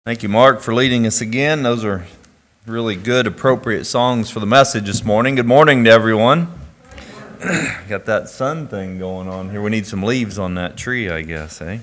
Thank you, Mark, for leading us again. Those are really good, appropriate songs for the message this morning. Good morning to everyone. Got that sun thing going on here. We need some leaves on that tree, I guess, eh?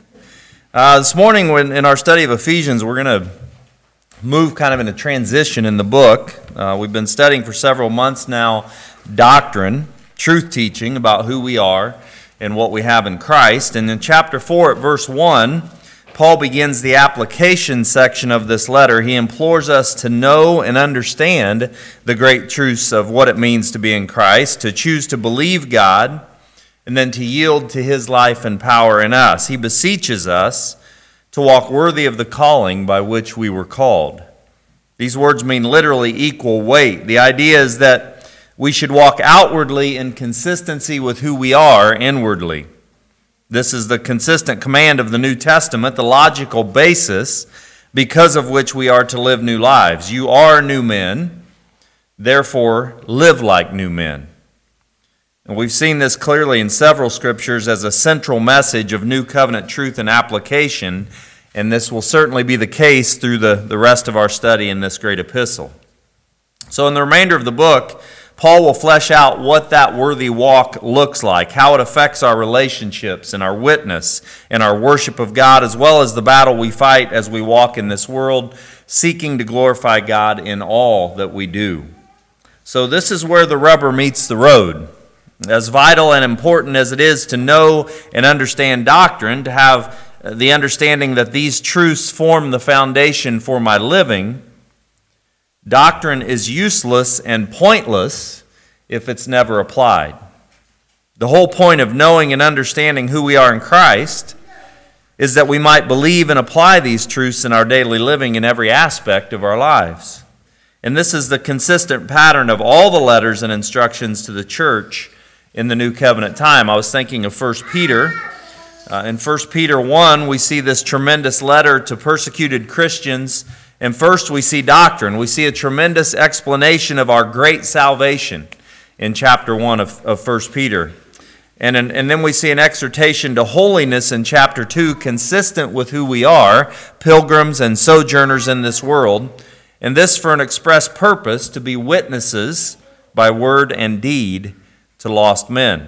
This morning, in our study of Ephesians, we're going to move kind of in a transition in the book. We've been studying for several months now doctrine, truth teaching about who we are and what we have in Christ. And in chapter 4 at verse 1, Paul begins the application section of this letter. He implores us to know and understand the great truths of what it means to be in Christ, to choose to believe God, and then to yield to His life and power in us. He beseeches us to walk worthy of the calling by which we were called. These words mean literally equal weight. The idea is that we should walk outwardly in consistency with who we are inwardly. This is the consistent command of the New Testament, the logical basis because of which we are to live new lives. You are new men, therefore live like new men. And we've seen this clearly in several scriptures as a central message of new covenant truth and application, and this will certainly be the case through the rest of our study in this great epistle. So in the remainder of the book, Paul will flesh out what that worthy walk looks like, how it affects our relationships and our witness and our worship of God, as well as the battle we fight as we walk in this world, seeking to glorify God in all that we do. So this is where the rubber meets the road. As vital and important as it is to know and understand doctrine, to have the understanding that these truths form the foundation for my living, doctrine is useless and pointless if it's never applied. The whole point of knowing and understanding who we are in Christ is that we might believe and apply these truths in our daily living in every aspect of our lives. And this is the consistent pattern of all the letters and instructions to the church in the New Covenant time. I was thinking of 1 Peter. In 1 Peter 1, we see this tremendous letter to persecuted Christians. And first we see doctrine. We see a tremendous explanation of our great salvation in chapter 1 of 1 Peter. And then we see an exhortation to holiness in chapter 2, consistent with who we are, pilgrims and sojourners in this world. And this for an express purpose, to be witnesses by word and deed to lost men.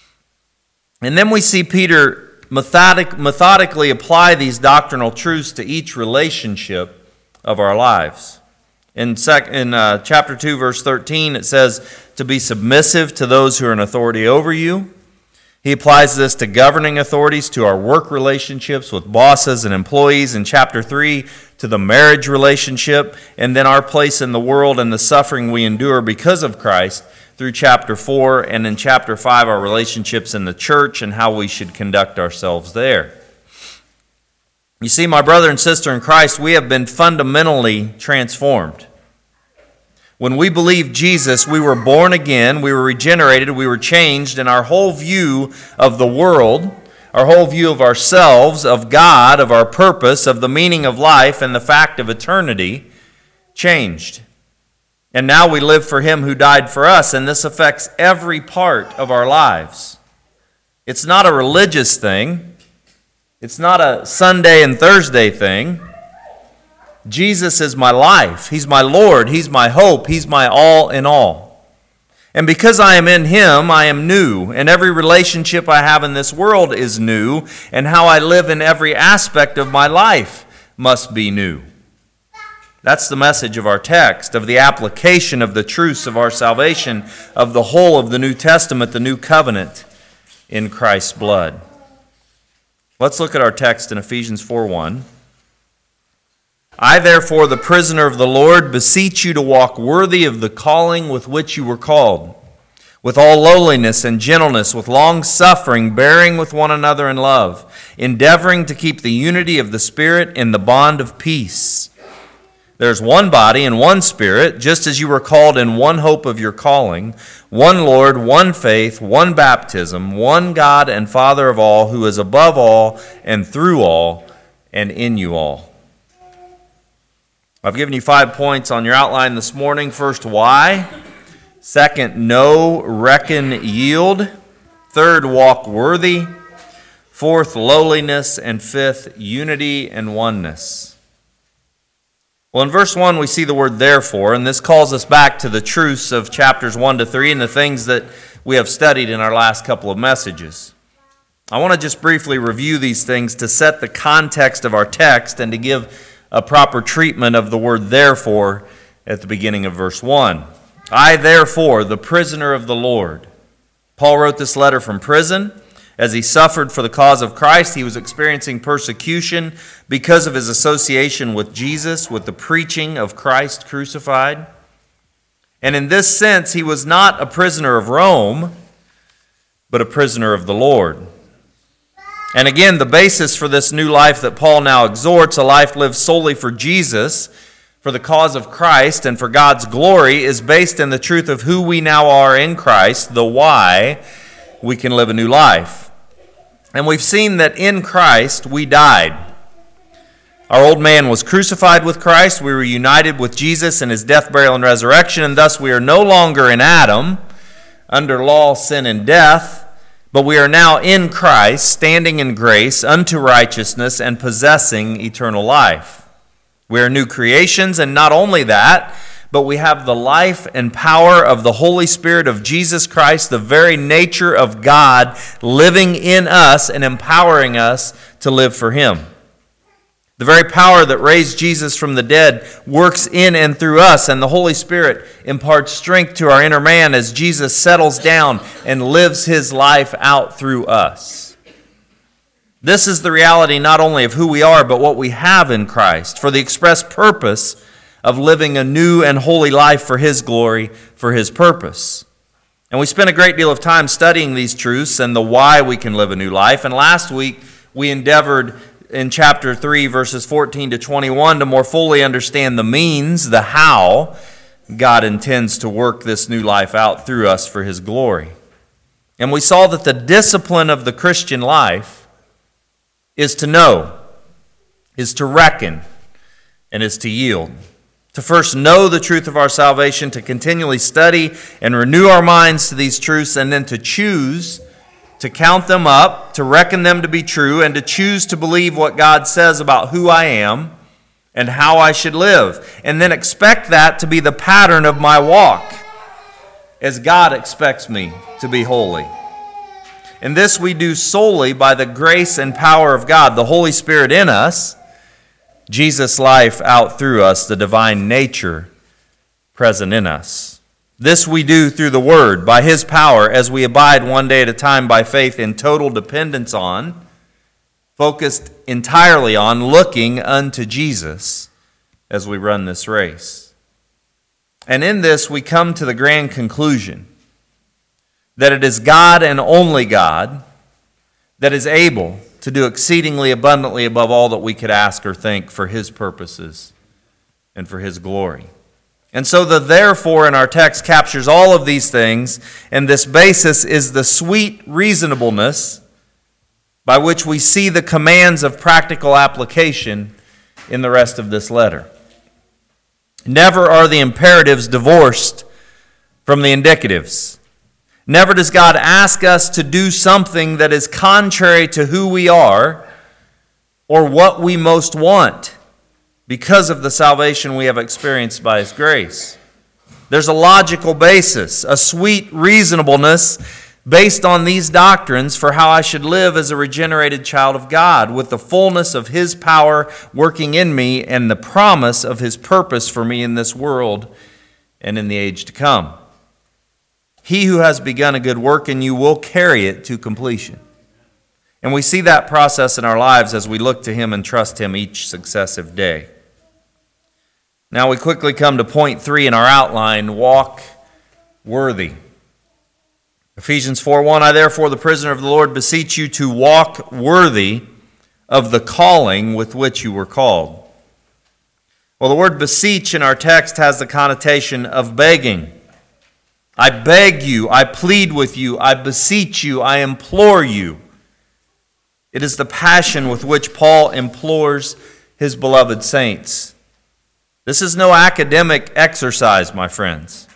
And then we see Peter methodically apply these doctrinal truths to each relationship of our lives. In chapter 2, verse 13, it says to be submissive to those who are in authority over you. He applies this to governing authorities, to our work relationships with bosses and employees. In chapter 3, to the marriage relationship, and then our place in the world and the suffering we endure because of Christ through chapter 4, and in chapter 5, our relationships in the church and how we should conduct ourselves there. You see, my brother and sister in Christ, we have been fundamentally transformed. When we believed Jesus, we were born again, we were regenerated, we were changed, and our whole view of the world, our whole view of ourselves, of God, of our purpose, of the meaning of life, and the fact of eternity changed. And now we live for Him who died for us, and this affects every part of our lives. It's not a religious thing. It's not a Sunday and Thursday thing. Jesus is my life. He's my Lord. He's my hope. He's my all in all. And because I am in Him, I am new. And every relationship I have in this world is new. And how I live in every aspect of my life must be new. That's the message of our text, of the application of the truths of our salvation, of the whole of the New Testament, the New Covenant in Christ's blood. Let's look at our text in Ephesians 4:1. I, therefore, the prisoner of the Lord, beseech you to walk worthy of the calling with which you were called, with all lowliness and gentleness, with long suffering, bearing with one another in love, endeavoring to keep the unity of the Spirit in the bond of peace. There's one body and one Spirit, just as you were called in one hope of your calling, one Lord, one faith, one baptism, one God and Father of all, who is above all and through all and in you all. I've given you 5 points on your outline this morning. First, why. Second, know, reckon, yield. Third, walk worthy. Fourth, lowliness. And fifth, unity and oneness. Well, in verse 1, we see the word therefore, and this calls us back to the truths of chapters 1 to 3 and the things that we have studied in our last couple of messages. I want to just briefly review these things to set the context of our text and to give a proper treatment of the word therefore at the beginning of verse 1. I, therefore, the prisoner of the Lord. Paul wrote this letter from prison. As he suffered for the cause of Christ, he was experiencing persecution because of his association with Jesus, with the preaching of Christ crucified. And in this sense, he was not a prisoner of Rome, but a prisoner of the Lord. And again, the basis for this new life that Paul now exhorts, a life lived solely for Jesus, for the cause of Christ, and for God's glory, is based in the truth of who we now are in Christ, the why we can live a new life. And we've seen that in Christ we died. Our old man was crucified with Christ. We were united with Jesus in his death, burial, and resurrection, and thus we are no longer in Adam, under law, sin, and death, but we are now in Christ, standing in grace unto righteousness and possessing eternal life. We are new creations, and not only that, but we have the life and power of the Holy Spirit of Jesus Christ, the very nature of God living in us and empowering us to live for him. The very power that raised Jesus from the dead works in and through us, and the Holy Spirit imparts strength to our inner man as Jesus settles down and lives his life out through us. This is the reality not only of who we are, but what we have in Christ, for the express purpose of living a new and holy life for his glory, for his purpose. And we spent a great deal of time studying these truths and the why we can live a new life. And last week we endeavored in chapter 3, verses 14 to 21, to more fully understand the means, the how God intends to work this new life out through us for his glory. And we saw that the discipline of the Christian life is to know, is to reckon, and is to yield. To first know the truth of our salvation, to continually study and renew our minds to these truths, and then to choose to count them up, to reckon them to be true, and to choose to believe what God says about who I am and how I should live. And then expect that to be the pattern of my walk, as God expects me to be holy. And this we do solely by the grace and power of God, the Holy Spirit in us, Jesus' life out through us, the divine nature present in us. This we do through the Word, by his power, as we abide one day at a time by faith in total dependence on, focused entirely on, looking unto Jesus as we run this race. And in this we come to the grand conclusion that it is God and only God that is able to do exceedingly abundantly above all that we could ask or think for his purposes and for his glory. And so the therefore in our text captures all of these things, and this basis is the sweet reasonableness by which we see the commands of practical application in the rest of this letter. Never are the imperatives divorced from the indicatives. Never does God ask us to do something that is contrary to who we are or what we most want because of the salvation we have experienced by his grace. There's a logical basis, a sweet reasonableness based on these doctrines for how I should live as a regenerated child of God, with the fullness of his power working in me and the promise of his purpose for me in this world and in the age to come. He who has begun a good work in you will carry it to completion. And we see that process in our lives as we look to him and trust him each successive day. Now we quickly come to point 3 in our outline, walk worthy. Ephesians 4:1, I therefore, the prisoner of the Lord, beseech you to walk worthy of the calling with which you were called. Well, the word beseech in our text has the connotation of begging. I beg you, I plead with you, I beseech you, I implore you. It is the passion with which Paul implores his beloved saints. This is no academic exercise, my friends.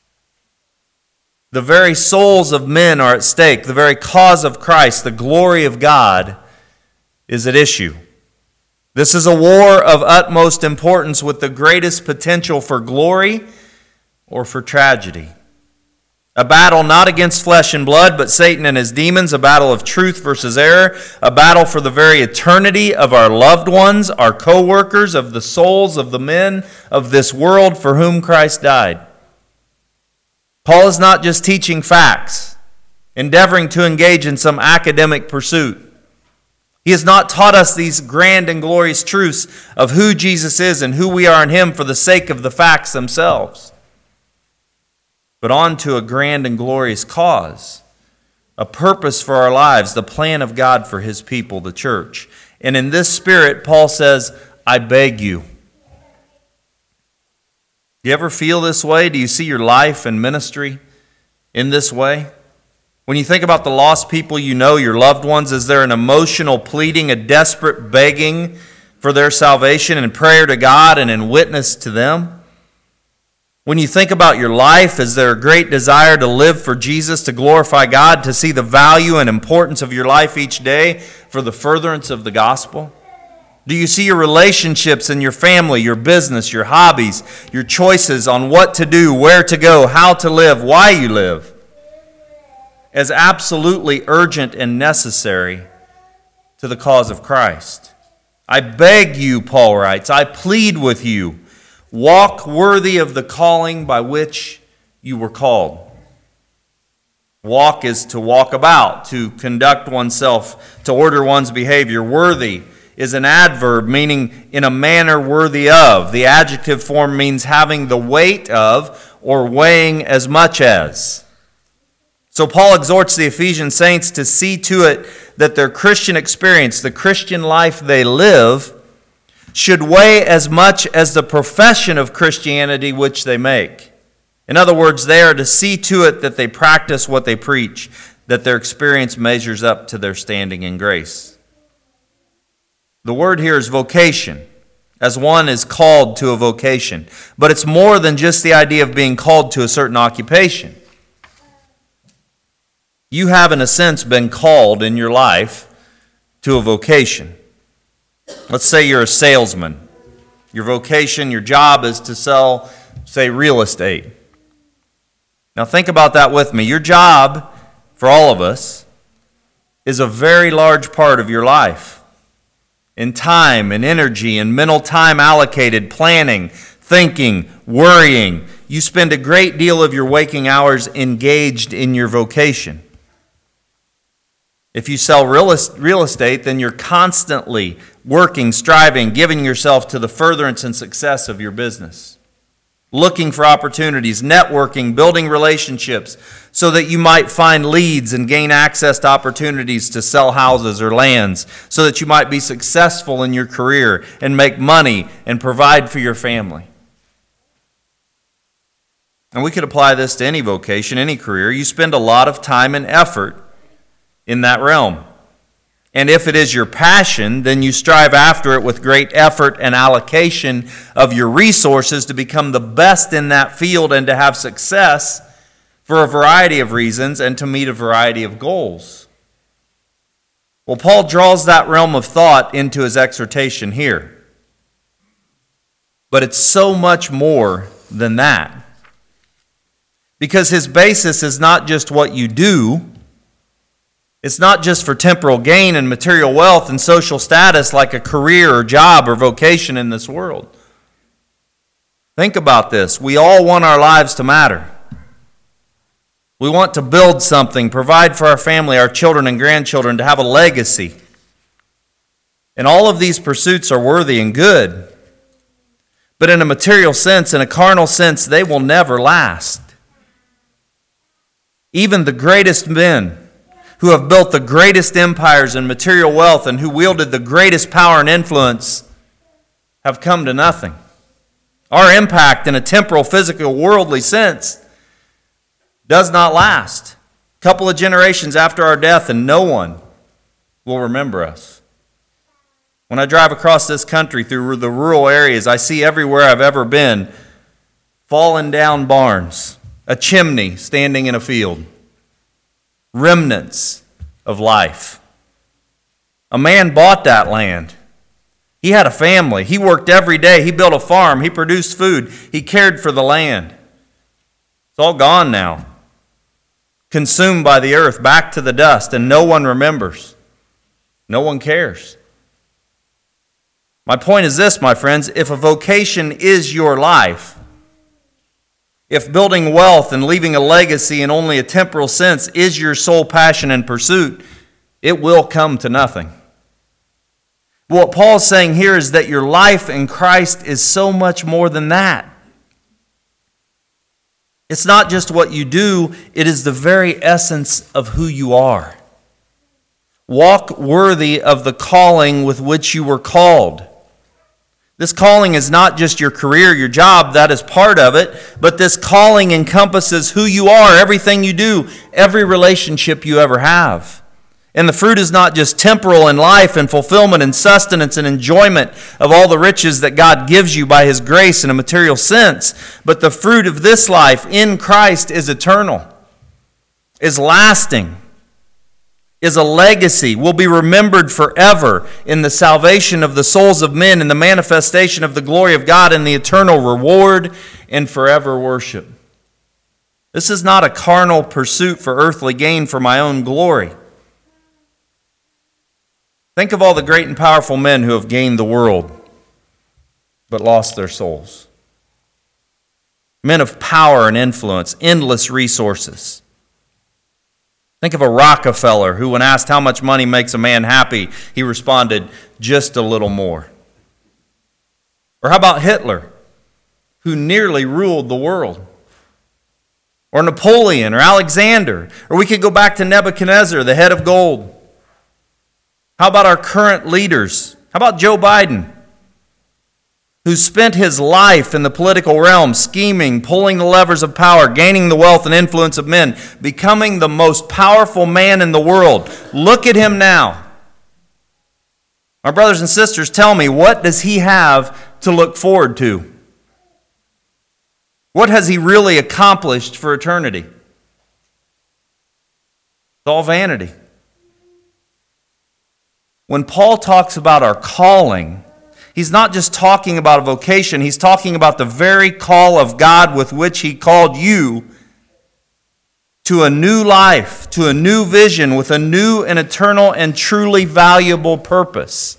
The very souls of men are at stake. The very cause of Christ, the glory of God, is at issue. This is a war of utmost importance with the greatest potential for glory or for tragedy. A battle not against flesh and blood, but Satan and his demons, a battle of truth versus error, a battle for the very eternity of our loved ones, our co-workers, of the souls of the men of this world for whom Christ died. Paul is not just teaching facts, endeavoring to engage in some academic pursuit. He has not taught us these grand and glorious truths of who Jesus is and who we are in him for the sake of the facts themselves, but on to a grand and glorious cause, a purpose for our lives, the plan of God for his people, the church. And in this spirit, Paul says, I beg you. Do you ever feel this way? Do you see your life and ministry in this way? When you think about the lost people you know, your loved ones, is there an emotional pleading, a desperate begging for their salvation and prayer to God and in witness to them? When you think about your life, is there a great desire to live for Jesus, to glorify God, to see the value and importance of your life each day for the furtherance of the gospel? Do you see your relationships in your family, your business, your hobbies, your choices on what to do, where to go, how to live, why you live, as absolutely urgent and necessary to the cause of Christ? I beg you, Paul writes, I plead with you, walk worthy of the calling by which you were called. Walk is to walk about, to conduct oneself, to order one's behavior. Worthy is an adverb meaning in a manner worthy of. The adjective form means having the weight of or weighing as much as. So Paul exhorts the Ephesian saints to see to it that their Christian experience, the Christian life they live, should weigh as much as the profession of Christianity which they make. In other words, they are to see to it that they practice what they preach, that their experience measures up to their standing in grace. The word here is vocation, as one is called to a vocation. But it's more than just the idea of being called to a certain occupation. You have, in a sense, been called in your life to a vocation. Let's say you're a salesman. Your vocation, your job is to sell, say, real estate. Now think about that with me. Your job, for all of us, is a very large part of your life. In time and energy and mental time allocated, planning, thinking, worrying. You spend a great deal of your waking hours engaged in your vocation. If you sell real estate, then you're constantly working, striving, giving yourself to the furtherance and success of your business. Looking for opportunities, networking, building relationships so that you might find leads and gain access to opportunities to sell houses or lands so that you might be successful in your career and make money and provide for your family. And we could apply this to any vocation, any career. You spend a lot of time and effort in that realm. And if it is your passion, then you strive after it with great effort and allocation of your resources to become the best in that field and to have success for a variety of reasons and to meet a variety of goals. Well, Paul draws that realm of thought into his exhortation here. But it's so much more than that. Because his basis is not just what you do. It's not just for temporal gain and material wealth and social status like a career or job or vocation in this world. Think about this. We all want our lives to matter. We want to build something, provide for our family, our children and grandchildren, to have a legacy. And all of these pursuits are worthy and good. But in a material sense, in a carnal sense, they will never last. Even the greatest men who have built the greatest empires and material wealth and who wielded the greatest power and influence have come to nothing. Our impact in a temporal, physical, worldly sense does not last. A couple of generations after our death and no one will remember us. When I drive across this country through the rural areas, I see everywhere I've ever been fallen down barns, a chimney standing in a field. Remnants of life. A man bought that land, He had a family. He worked every day. He built a farm. He produced food. He cared for the land. It's all gone now. Consumed by the earth, back to the dust, and no one remembers. No one cares. My point is this, my friends, if a vocation is your life, if building wealth and leaving a legacy in only a temporal sense is your sole passion and pursuit, it will come to nothing. What Paul's saying here is that your life in Christ is so much more than that. It's not just what you do, it is the very essence of who you are. Walk worthy of the calling with which you were called. This calling is not just your career, your job, that is part of it, but this calling encompasses who you are, everything you do, every relationship you ever have. And the fruit is not just temporal in life and fulfillment and sustenance and enjoyment of all the riches that God gives you by His grace in a material sense, but the fruit of this life in Christ is eternal, is lasting, is a legacy, will be remembered forever in the salvation of the souls of men, in the manifestation of the glory of God, in the eternal reward and forever worship. This is not a carnal pursuit for earthly gain for my own glory. Think of all the great and powerful men who have gained the world but lost their souls. Men of power and influence, endless resources. Think of a Rockefeller who, when asked how much money makes a man happy, he responded, just a little more. Or how about Hitler, who nearly ruled the world? Or Napoleon or Alexander. Or we could go back to Nebuchadnezzar, the head of gold. How about our current leaders? How about Joe Biden, who spent his life in the political realm scheming, pulling the levers of power, gaining the wealth and influence of men, becoming the most powerful man in the world? Look at him now. My brothers and sisters, tell me, what does he have to look forward to? What has he really accomplished for eternity? It's all vanity. When Paul talks about our calling, he's not just talking about a vocation, he's talking about the very call of God with which He called you to a new life, to a new vision, with a new and eternal and truly valuable purpose.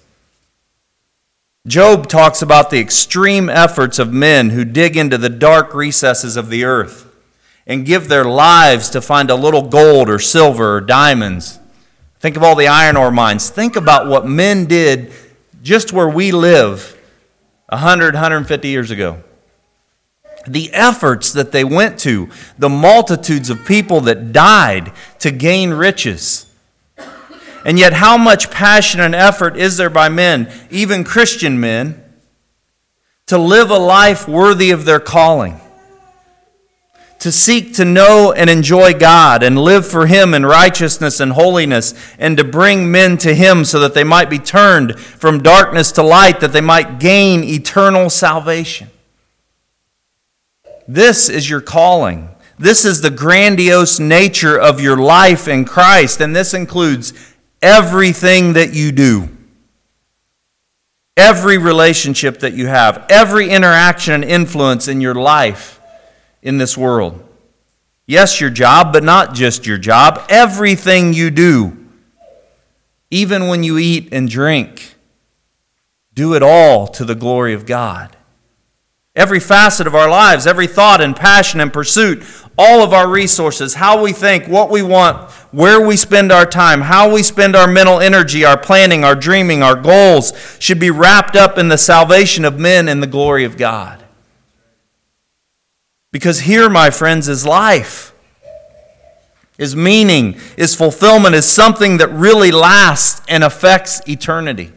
Job talks about the extreme efforts of men who dig into the dark recesses of the earth and give their lives to find a little gold or silver or diamonds. Think of all the iron ore mines. Think about what men did just where we live 100, 150 years ago. The efforts that they went to, the multitudes of people that died to gain riches. And yet how much passion and effort is there by men, even Christian men, to live a life worthy of their calling? To seek to know and enjoy God and live for Him in righteousness and holiness, and to bring men to Him so that they might be turned from darkness to light, that they might gain eternal salvation. This is your calling. This is the grandiose nature of your life in Christ, and this includes everything that you do. Every relationship that you have, every interaction and influence in your life in this world. Yes, your job, but not just your job. Everything you do, even when you eat and drink, do it all to the glory of God. Every facet of our lives, every thought and passion and pursuit, all of our resources, how we think, what we want, where we spend our time, how we spend our mental energy, our planning, our dreaming, our goals, should be wrapped up in the salvation of men and the glory of God. Because here, my friends, is life, is meaning, is fulfillment, is something that really lasts and affects eternity.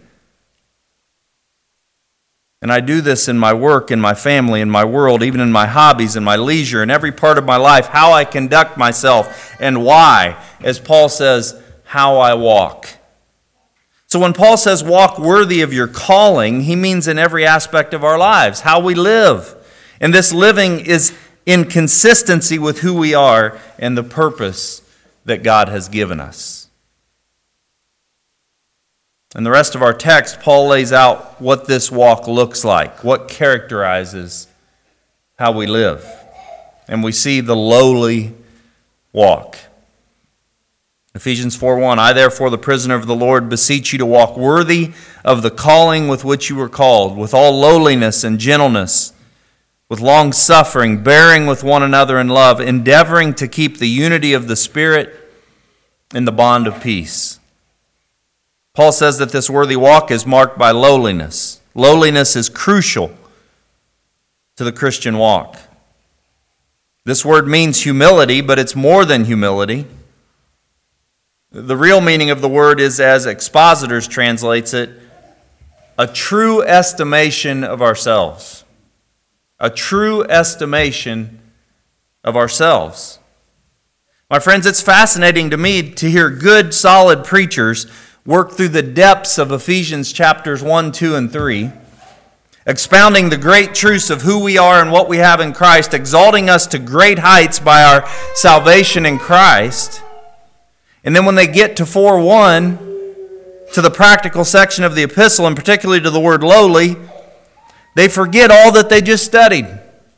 And I do this in my work, in my family, in my world, even in my hobbies, in my leisure, in every part of my life, how I conduct myself and why, as Paul says, how I walk. So when Paul says walk worthy of your calling, he means in every aspect of our lives, how we live. And this living is in consistency with who we are and the purpose that God has given us. In the rest of our text, Paul lays out what this walk looks like, what characterizes how we live. And we see the lowly walk. Ephesians 4:1, I therefore, the prisoner of the Lord, beseech you to walk worthy of the calling with which you were called, with all lowliness and gentleness, with long suffering, bearing with one another in love, endeavoring to keep the unity of the Spirit in the bond of peace. Paul says that this worthy walk is marked by lowliness. Lowliness is crucial to the Christian walk. This word means humility, but it's more than humility. The real meaning of the word is, as Expositors translates it, a true estimation of ourselves. A true estimation of ourselves. My friends, it's fascinating to me to hear good, solid preachers work through the depths of Ephesians chapters 1, 2, and 3, expounding the great truths of who we are and what we have in Christ, exalting us to great heights by our salvation in Christ. And then when they get to 4:1, to the practical section of the epistle, and particularly to the word lowly, they forget all that they just studied.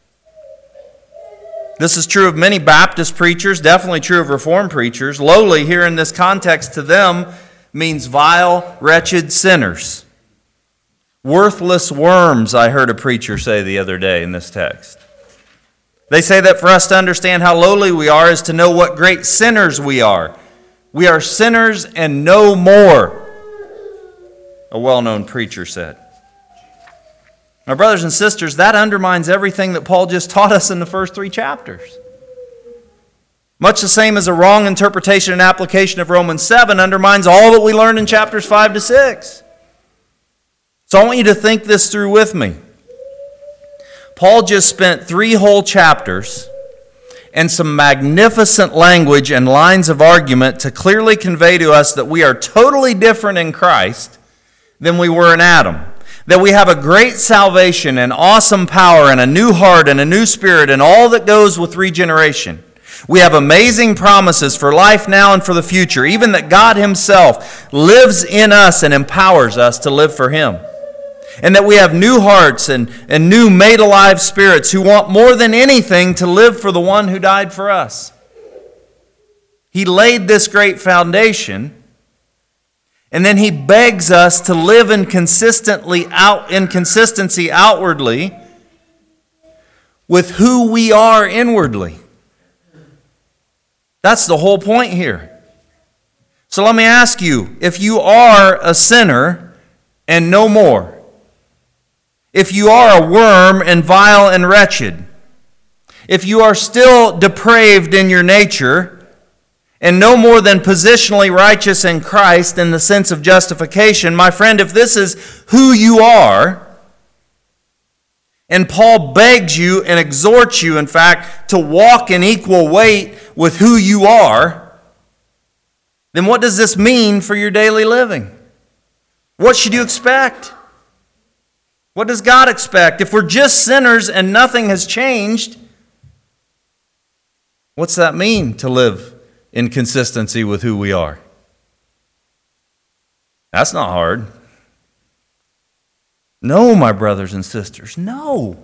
This is true of many Baptist preachers, definitely true of Reformed preachers. Lowly here in this context to them means vile, wretched sinners. Worthless worms, I heard a preacher say the other day in this text. They say that for us to understand how lowly we are is to know what great sinners we are. We are sinners and no more, a well-known preacher said. My brothers and sisters, that undermines everything that Paul just taught us in the first 3 chapters. Much the same as a wrong interpretation and application of Romans 7 undermines all that we learned in chapters 5 to 6. So I want you to think this through with me. Paul just spent 3 whole chapters and some magnificent language and lines of argument to clearly convey to us that we are totally different in Christ than we were in Adam. That we have a great salvation and awesome power and a new heart and a new spirit and all that goes with regeneration. We have amazing promises for life now and for the future, even that God Himself lives in us and empowers us to live for Him. And that we have new hearts and new made-alive spirits who want more than anything to live for the one who died for us. He laid this great foundation, and then He begs us to live in consistency outwardly with who we are inwardly. That's the whole point here. So let me ask you, if you are a sinner and no more, if you are a worm and vile and wretched, if you are still depraved in your nature, and no more than positionally righteous in Christ in the sense of justification, my friend, if this is who you are, and Paul begs you and exhorts you, in fact, to walk in equal weight with who you are, then what does this mean for your daily living? What should you expect? What does God expect? If we're just sinners and nothing has changed, what's that mean to live in consistency with who we are? That's not hard. No, my brothers and sisters, no.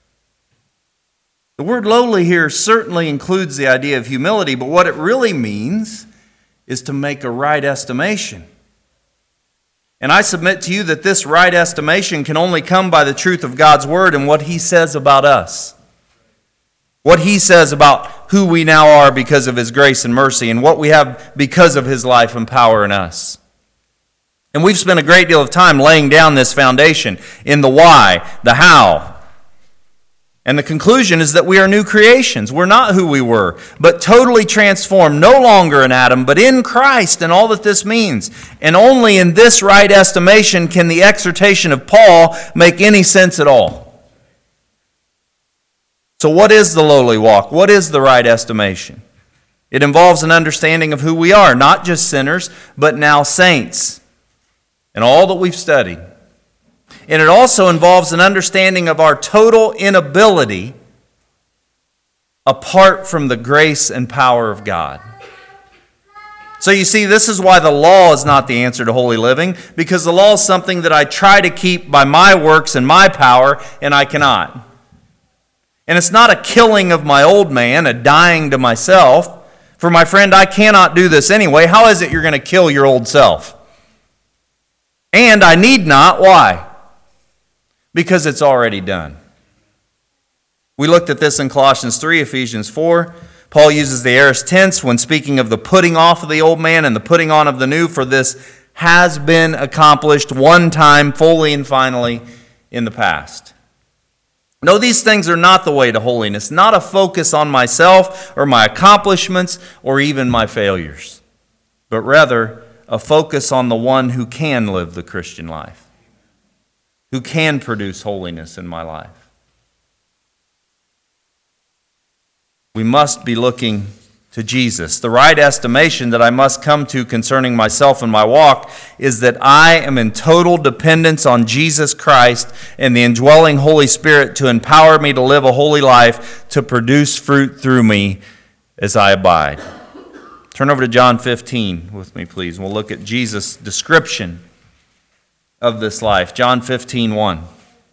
The word lowly here certainly includes the idea of humility, but what it really means is to make a right estimation. And I submit to you that this right estimation can only come by the truth of God's Word and what He says about us. What He says about who we now are because of His grace and mercy, and what we have because of His life and power in us. And we've spent a great deal of time laying down this foundation in the why, the how. And the conclusion is that we are new creations. We're not who we were, but totally transformed, no longer in Adam, but in Christ and all that this means. And only in this right estimation can the exhortation of Paul make any sense at all. So what is the lowly walk? What is the right estimation? It involves an understanding of who we are, not just sinners, but now saints, and all that we've studied. And it also involves an understanding of our total inability apart from the grace and power of God. So you see, this is why the law is not the answer to holy living, because the law is something that I try to keep by my works and my power, and I cannot. And it's not a killing of my old man, a dying to myself. For my friend, I cannot do this anyway. How is it you're going to kill your old self? And I need not. Why? Because it's already done. We looked at this in Colossians 3, Ephesians 4. Paul uses the aorist tense when speaking of the putting off of the old man and the putting on of the new, for this has been accomplished one time, fully and finally, in the past. No, these things are not the way to holiness, not a focus on myself or my accomplishments or even my failures, but rather a focus on the one who can live the Christian life, who can produce holiness in my life. We must be looking to Jesus. The right estimation that I must come to concerning myself and my walk is that I am in total dependence on Jesus Christ and the indwelling Holy Spirit to empower me to live a holy life, to produce fruit through me as I abide. Turn over to John 15 with me, please. We'll look at Jesus' description of this life. John 15:1.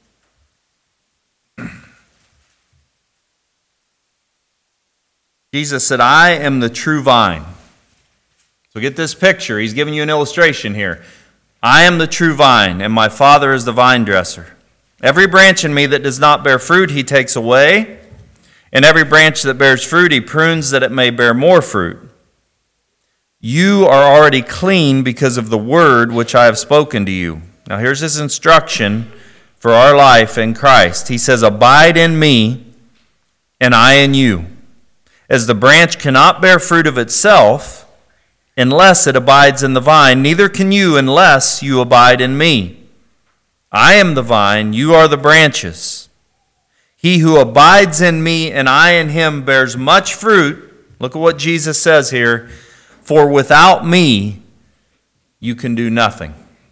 Jesus said, I am the true vine. So get this picture. He's giving you an illustration here. I am the true vine, and my Father is the vine dresser. Every branch in me that does not bear fruit, he takes away. And every branch that bears fruit, he prunes that it may bear more fruit. You are already clean because of the word which I have spoken to you. Now here's his instruction for our life in Christ. He says, abide in me, and I in you. As the branch cannot bear fruit of itself unless it abides in the vine, neither can you unless you abide in me. I am the vine, you are the branches. He who abides in me and I in him bears much fruit. Look at what Jesus says here. For without me, you can do nothing.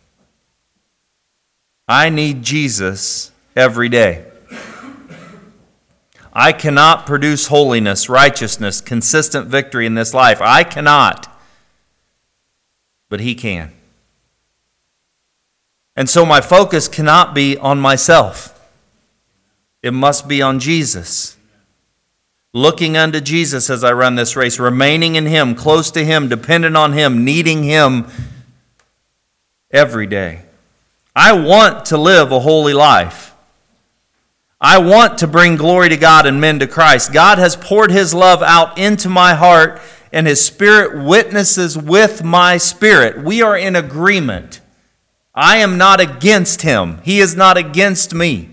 I need Jesus every day. I cannot produce holiness, righteousness, consistent victory in this life. I cannot. But he can. And so my focus cannot be on myself. It must be on Jesus. Looking unto Jesus as I run this race, remaining in him, close to him, dependent on him, needing him every day. I want to live a holy life. I want to bring glory to God and men to Christ. God has poured his love out into my heart, and his Spirit witnesses with my spirit. We are in agreement. I am not against him. He is not against me.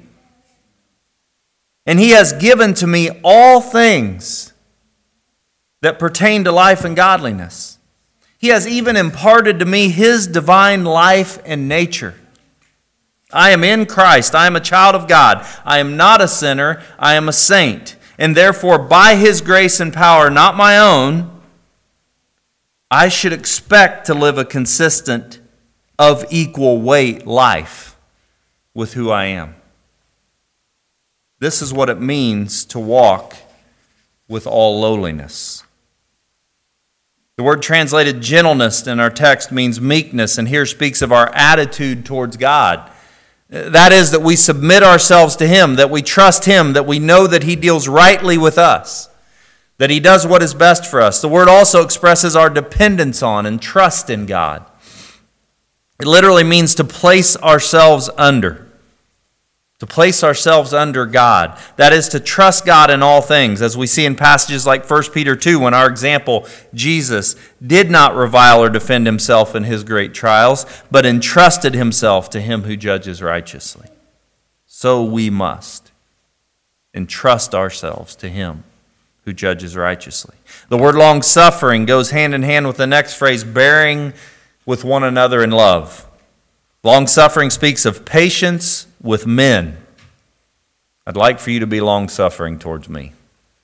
And he has given to me all things that pertain to life and godliness. He has even imparted to me his divine life and nature. I am in Christ. I am a child of God. I am not a sinner. I am a saint. And therefore, by his grace and power, not my own, I should expect to live a consistent, of equal weight life with who I am. This is what it means to walk with all lowliness. The word translated gentleness in our text means meekness, and here speaks of our attitude towards God. That is, that we submit ourselves to him, that we trust him, that we know that he deals rightly with us, that he does what is best for us. The word also expresses our dependence on and trust in God. It literally means to place ourselves under. To place ourselves under God. That is to trust God in all things, as we see in passages like 1 Peter 2, when our example, Jesus, did not revile or defend himself in his great trials, but entrusted himself to him who judges righteously. So we must entrust ourselves to him who judges righteously. The word long-suffering goes hand in hand with the next phrase, bearing with one another in love. Long-suffering speaks of patience with men. I'd like for you to be long-suffering towards me.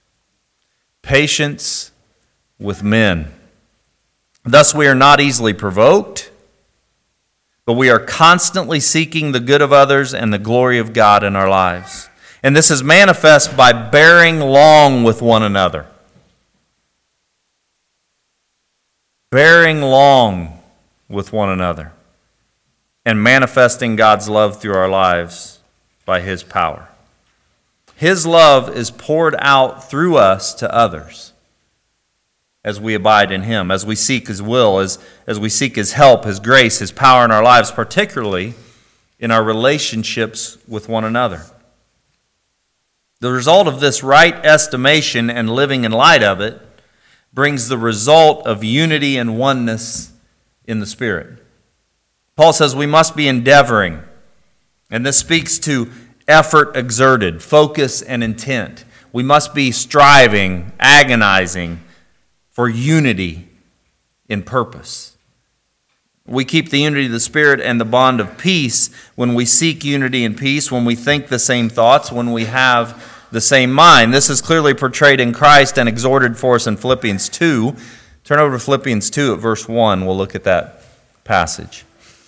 Patience with men. Thus we are not easily provoked, but we are constantly seeking the good of others and the glory of God in our lives. And this is manifest by bearing long with one another. bearing long with one another, and manifesting God's love through our lives by His power. His love is poured out through us to others as we abide in Him, as we seek His will, as we seek His help, His grace, His power in our lives, particularly in our relationships with one another. The result of this right estimation and living in light of it brings the result of unity and oneness in the Spirit. Paul says we must be endeavoring, and this speaks to effort exerted, focus and intent. We must be striving, agonizing for unity in purpose. We keep the unity of the Spirit and the bond of peace when we seek unity and peace, when we think the same thoughts, when we have the same mind. This is clearly portrayed in Christ and exhorted for us in Philippians 2. Turn over to Philippians 2 at verse 1. We'll look at that passage.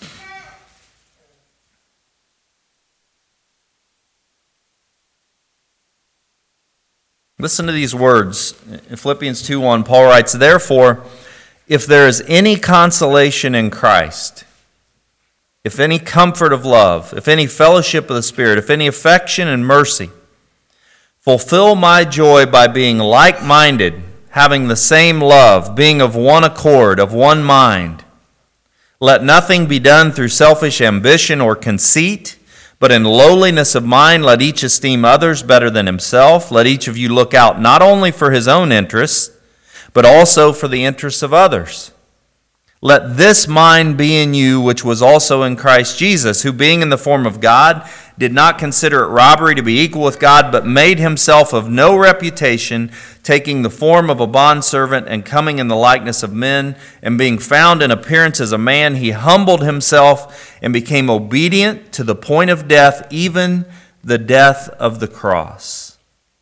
Listen to these words. In Philippians 2:1, Paul writes, "Therefore, if there is any consolation in Christ, if any comfort of love, if any fellowship of the Spirit, if any affection and mercy, fulfill my joy by being like-minded, having the same love, being of one accord, of one mind. Let nothing be done through selfish ambition or conceit, but in lowliness of mind let each esteem others better than himself. Let each of you look out not only for his own interests, but also for the interests of others. Let this mind be in you, which was also in Christ Jesus, who being in the form of God, did not consider it robbery to be equal with God, but made himself of no reputation, taking the form of a bondservant and coming in the likeness of men, and being found in appearance as a man, he humbled himself and became obedient to the point of death, even the death of the cross."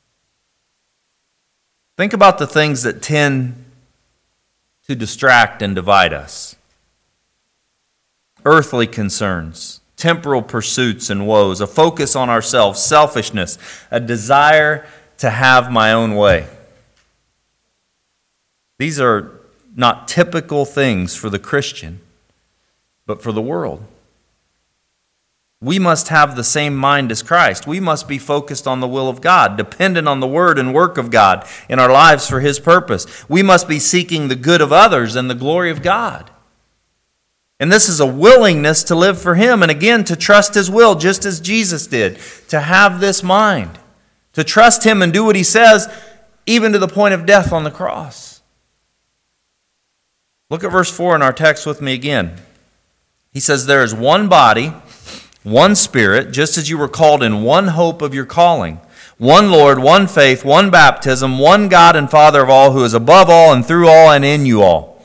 Think about the things that tend to distract and divide us. Earthly concerns, temporal pursuits and woes, a focus on ourselves, selfishness, a desire to have my own way. These are not typical things for the Christian, but for the world. We must have the same mind as Christ. We must be focused on the will of God, dependent on the word and work of God in our lives for His purpose. We must be seeking the good of others and the glory of God. And this is a willingness to live for Him and again to trust His will just as Jesus did, to have this mind, to trust Him and do what He says even to the point of death on the cross. Look at verse 4 in our text with me again. He says, "There is one body, one Spirit, just as you were called in one hope of your calling. One Lord, one faith, one baptism, one God and Father of all, who is above all and through all and in you all."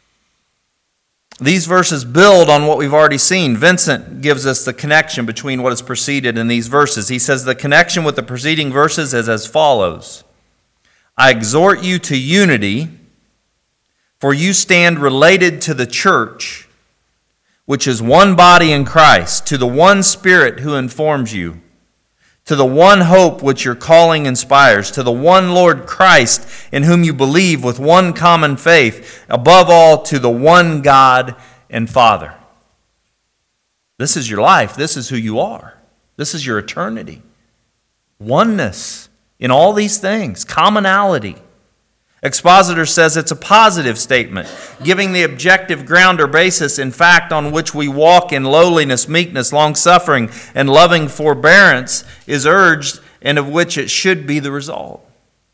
These verses build on what we've already seen. Vincent gives us the connection between what has preceded in these verses. He says the connection with the preceding verses is as follows. "I exhort you to unity, for you stand related to the church, which is one body in Christ, to the one Spirit who informs you, to the one hope which your calling inspires, to the one Lord Christ in whom you believe with one common faith, above all to the one God and Father." This is your life. This is who you are. This is your eternity. Oneness in all these things, commonality. Expositor says it's a positive statement, giving the objective ground or basis, in fact, on which we walk in lowliness, meekness, long-suffering, and loving forbearance is urged, and of which it should be the result.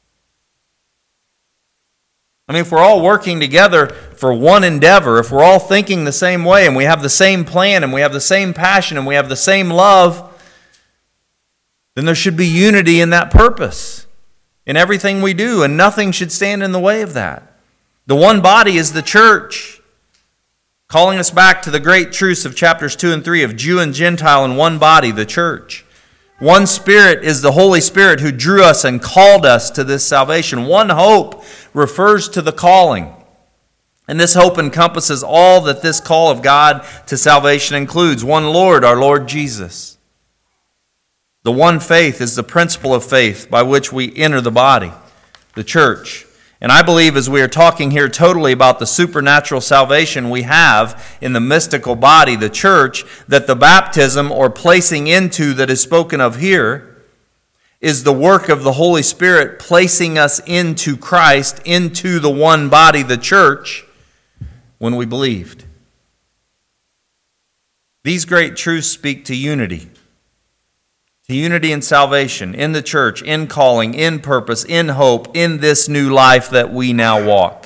I mean, if we're all working together for one endeavor, if we're all thinking the same way, and we have the same plan, and we have the same passion, and we have the same love, then there should be unity in that purpose. In everything we do, and nothing should stand in the way of that. The one body is the church, calling us back to the great truths of chapters 2 and 3 of Jew and Gentile in one body, the church. One Spirit is the Holy Spirit who drew us and called us to this salvation. One hope refers to the calling. And this hope encompasses all that this call of God to salvation includes. One Lord, our Lord Jesus. The one faith is the principle of faith by which we enter the body, the church. And I believe as we are talking here totally about the supernatural salvation we have in the mystical body, the church, that the baptism or placing into that is spoken of here is the work of the Holy Spirit placing us into Christ, into the one body, the church, when we believed. These great truths speak to unity. To unity in salvation, in the church, in calling, in purpose, in hope, in this new life that we now walk.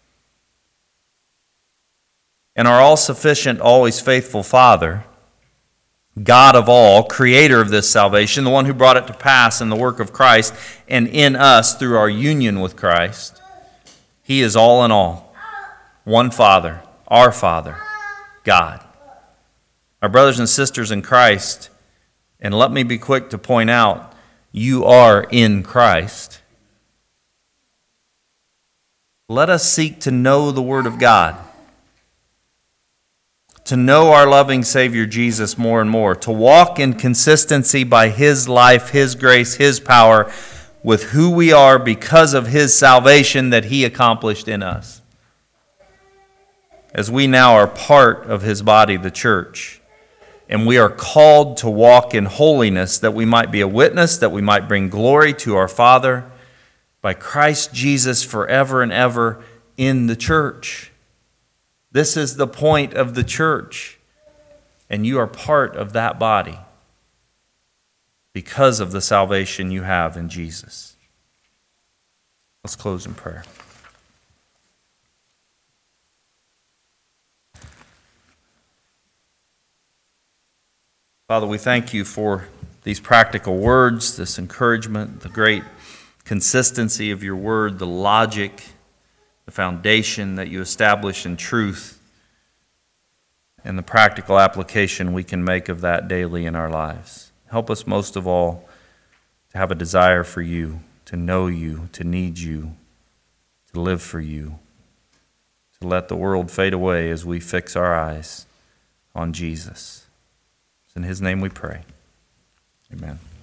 And our all-sufficient, always faithful Father, God of all, creator of this salvation, the one who brought it to pass in the work of Christ and in us through our union with Christ, He is all in all. One Father, our Father, God. Our brothers and sisters in Christ, and let me be quick to point out, you are in Christ. Let us seek to know the Word of God, to know our loving Savior Jesus more and more, to walk in consistency by His life, His grace, His power, with who we are because of His salvation that He accomplished in us. As we now are part of His body, the church, and we are called to walk in holiness that we might be a witness, that we might bring glory to our Father by Christ Jesus forever and ever in the church. This is the point of the church, and you are part of that body because of the salvation you have in Jesus. Let's close in prayer. Father, we thank you for these practical words, this encouragement, the great consistency of your word, the logic, the foundation that you establish in truth, and the practical application we can make of that daily in our lives. Help us most of all to have a desire for you, to know you, to need you, to live for you, to let the world fade away as we fix our eyes on Jesus. In His name we pray. Amen.